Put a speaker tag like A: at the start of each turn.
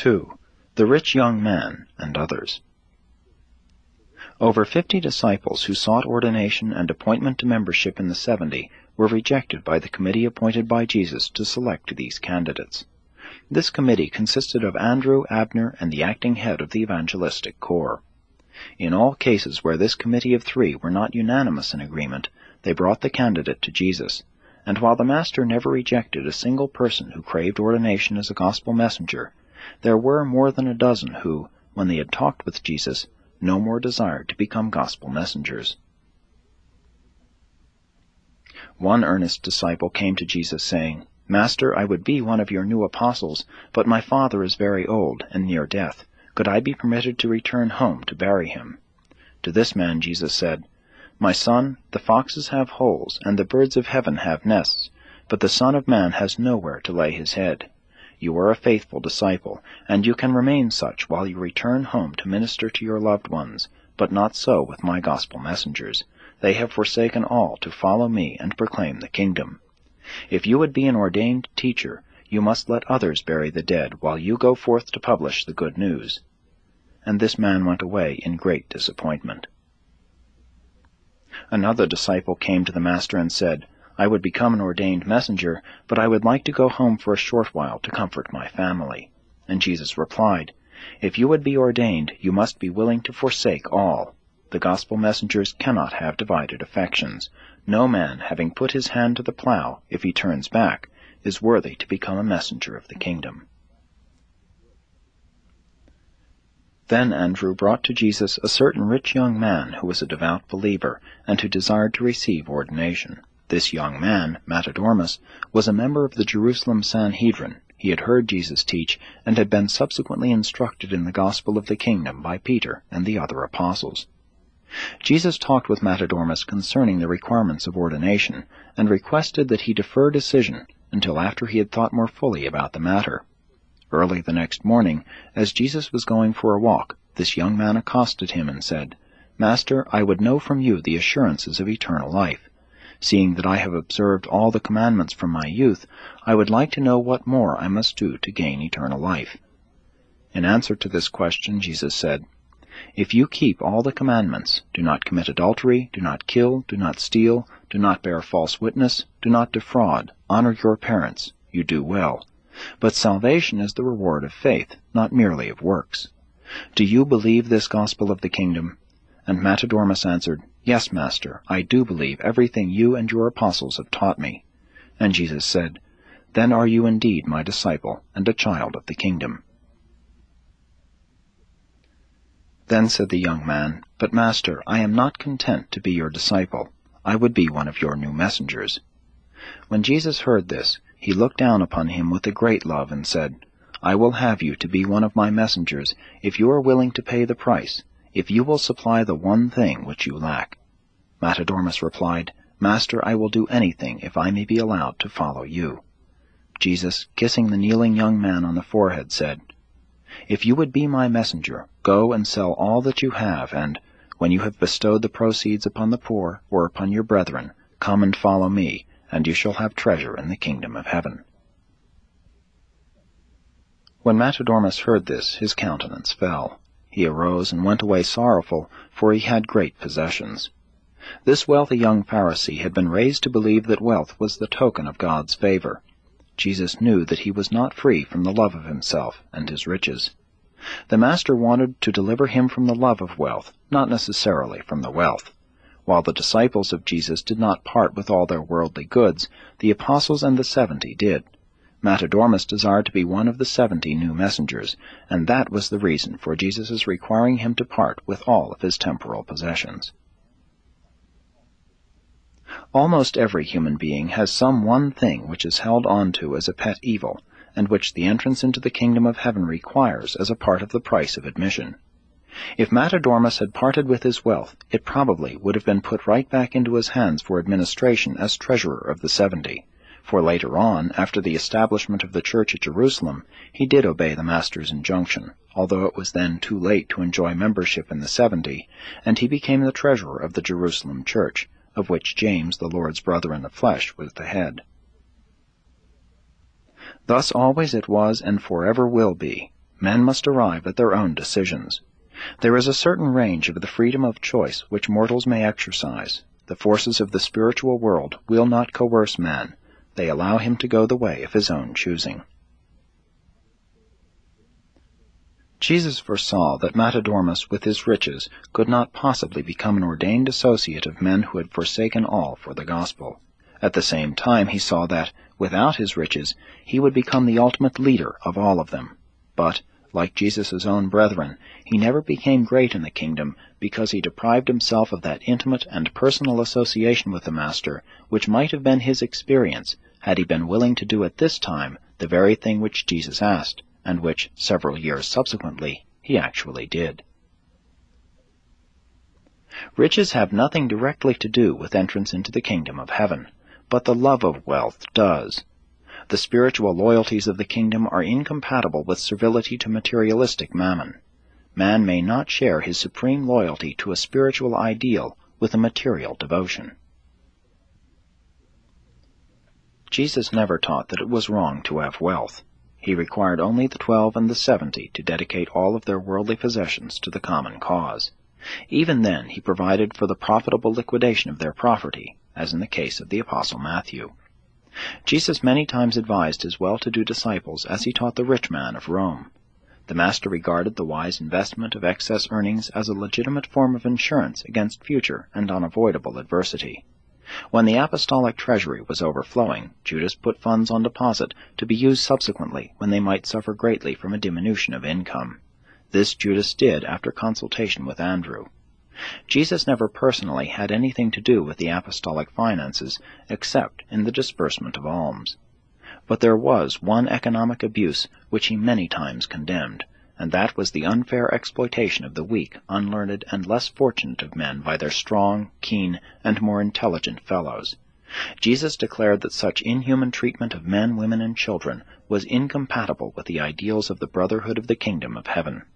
A: 2. The Rich Young Man and Others. Over 50 disciples who sought ordination and appointment to membership in the 70 were rejected by the committee appointed by Jesus to select these candidates. This committee consisted of Andrew, Abner, and the acting head of the evangelistic corps. In all cases where this committee of 3 were not unanimous in agreement, they brought the candidate to Jesus, and while the Master never rejected a single person who craved ordination as a gospel messenger, there were more than a dozen who, when they had talked with Jesus, no more desired to become gospel messengers. One earnest disciple came to Jesus saying, "Master, I would be one of your new apostles, but my father is very old and near death. Could I be permitted to return home to bury him?" To this man Jesus said, "My son, the foxes have holes, and the birds of heaven have nests, but the Son of Man has nowhere to lay his head. You are a faithful disciple, and you can remain such while you return home to minister to your loved ones, but not so with my gospel messengers. They have forsaken all to follow me and proclaim the kingdom. If you would be an ordained teacher, you must let others bury the dead while you go forth to publish the good news." And this man went away in great disappointment. Another disciple came to the Master and said, "I would become an ordained messenger, but I would like to go home for a short while to comfort my family." And Jesus replied, "If you would be ordained, you must be willing to forsake all. The gospel messengers cannot have divided affections. No man, having put his hand to the plow, if he turns back, is worthy to become a messenger of the kingdom." Then Andrew brought to Jesus a certain rich young man who was a devout believer, and who desired to receive ordination. This young man, Matadormus, was a member of the Jerusalem Sanhedrin. He had heard Jesus teach, and had been subsequently instructed in the gospel of the kingdom by Peter and the other apostles. Jesus talked with Matadormus concerning the requirements of ordination, and requested that he defer decision until after he had thought more fully about the matter. Early the next morning, as Jesus was going for a walk, this young man accosted him and said, "Master, I would know from you the assurances of eternal life. Seeing that I have observed all the commandments from my youth, I would like to know what more I must do to gain eternal life." In answer to this question, Jesus said, "If you keep all the commandments, do not commit adultery, do not kill, do not steal, do not bear false witness, do not defraud, honor your parents, you do well. But salvation is the reward of faith, not merely of works. Do you believe this gospel of the kingdom?" And Matadormus answered, "Yes, Master, I do believe everything you and your apostles have taught me." And Jesus said, "Then are you indeed my disciple, and a child of the kingdom." Then said the young man, "But Master, I am not content to be your disciple. I would be one of your new messengers." When Jesus heard this, he looked down upon him with a great love and said, "I will have you to be one of my messengers if you are willing to pay the price, if you will supply the one thing which you lack." Matadormus replied, "Master, I will do anything if I may be allowed to follow you." Jesus, kissing the kneeling young man on the forehead, said, "If you would be my messenger, go and sell all that you have, and, when you have bestowed the proceeds upon the poor or upon your brethren, come and follow me, and you shall have treasure in the kingdom of heaven." When Matadormus heard this, his countenance fell. He arose and went away sorrowful, for he had great possessions. This wealthy young Pharisee had been raised to believe that wealth was the token of God's favor. Jesus knew that he was not free from the love of himself and his riches. The Master wanted to deliver him from the love of wealth, not necessarily from the wealth. While the disciples of Jesus did not part with all their worldly goods, the apostles and the 70 did. Matadormus desired to be one of the 70 new messengers, and that was the reason for Jesus' requiring him to part with all of his temporal possessions. Almost every human being has some one thing which is held on to as a pet evil, and which the entrance into the kingdom of heaven requires as a part of the price of admission. If Matadormus had parted with his wealth, it probably would have been put right back into his hands for administration as treasurer of the 70. For later on, after the establishment of the church at Jerusalem, he did obey the Master's injunction, although it was then too late to enjoy membership in the 70, and he became the treasurer of the Jerusalem church, of which James, the Lord's brother in the flesh, was the head. Thus always it was and forever will be. men must arrive at their own decisions. There is a certain range of the freedom of choice which mortals may exercise. The forces of the spiritual world will not coerce man. They allow him to go the way of his own choosing. Jesus foresaw that Matadormus, with his riches, could not possibly become an ordained associate of men who had forsaken all for the gospel. At the same time he saw that, without his riches, he would become the ultimate leader of all of them. But, like Jesus' own brethren, he never became great in the kingdom because he deprived himself of that intimate and personal association with the Master which might have been his experience had he been willing to do at this time the very thing which Jesus asked, and which, several years subsequently, he actually did. Riches have nothing directly to do with entrance into the kingdom of heaven, but the love of wealth does. The spiritual loyalties of the kingdom are incompatible with servility to materialistic mammon. Man may not share his supreme loyalty to a spiritual ideal with a material devotion. Jesus never taught that it was wrong to have wealth. He required only the 12 and the 70 to dedicate all of their worldly possessions to the common cause. Even then he provided for the profitable liquidation of their property, as in the case of the Apostle Matthew. Jesus many times advised his well-to-do disciples as he taught the rich man of Rome. The Master regarded the wise investment of excess earnings as a legitimate form of insurance against future and unavoidable adversity. When the apostolic treasury was overflowing, Judas put funds on deposit to be used subsequently when they might suffer greatly from a diminution of income. This Judas did after consultation with Andrew. Jesus never personally had anything to do with the apostolic finances except in the disbursement of alms. But there was one economic abuse which he many times condemned, and that was the unfair exploitation of the weak, unlearned, and less fortunate of men by their strong, keen, and more intelligent fellows. Jesus declared that such inhuman treatment of men, women, and children was incompatible with the ideals of the brotherhood of the kingdom of heaven.